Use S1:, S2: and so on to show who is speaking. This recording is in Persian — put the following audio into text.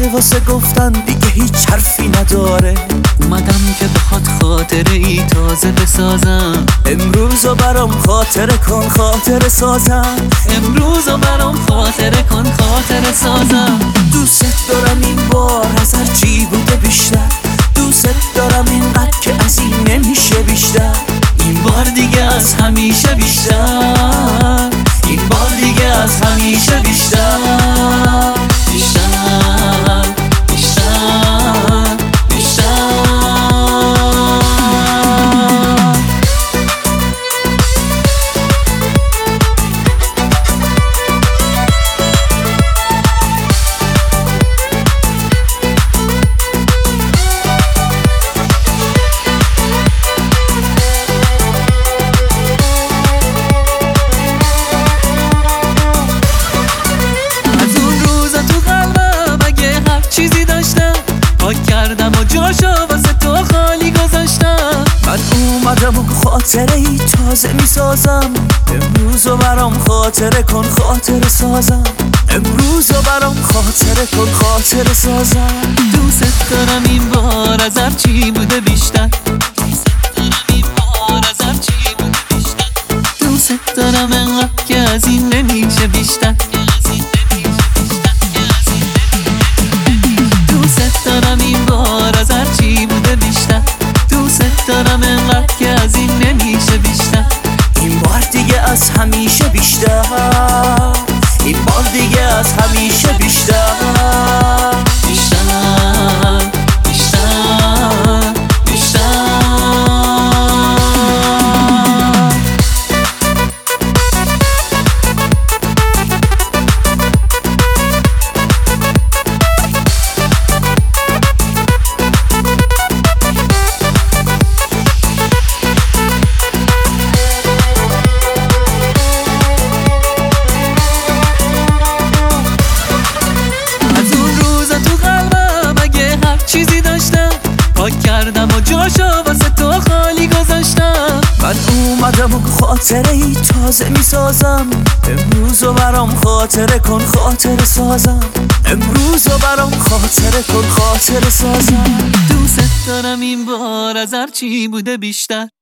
S1: واسه گفتن دیگه هیچ حرفی نداره.
S2: اومدم که بخواد خاطره ای تازه بسازم.
S1: امروزو برام خاطره کن خاطره سازم.
S2: امروزو برام خاطره کن خاطره سازم.
S1: دوست دارم این بار از هر چی بوده بیشتر. دوست دارم اینقدر که از این نمیشه بیشتر.
S2: این بار دیگه از همیشه بیشتر. این بار دیگه از همیشه بیشتر. بیشتر بیشتر بیشتر. چیزی داشتم پاک کردم و جاشو واسه تو خالی گذاشتم.
S1: من اومدم و خاطره ای تازه میسازم. امروزو برام خاطره کن خاطره سازم. امروزو برام خاطره کن خاطره سازم.
S2: دوست دارم این بار از هر چی بوده بیشتر. دوست دارم انقدر که از این نمیشه بیشتر. دارم این بار از هر چی بوده بیشتر. دوست دارم انقدر که از این نمیشه بیشتر.
S1: این بار دیگه از همیشه بیشتر. این بار دیگه از همیشه بیشتر.
S2: بیشتر بیشتر بیشتر. چیزی داشتم پاک کردم و جاشو واسه تو خالی گذاشتم.
S1: من اومدم و خاطره ای تازه میسازم. امروزو برام خاطره کن خاطره سازم. امروزو برام خاطره کن خاطره سازم.
S2: دوست دارم این بار از هر چی بوده بیشتر.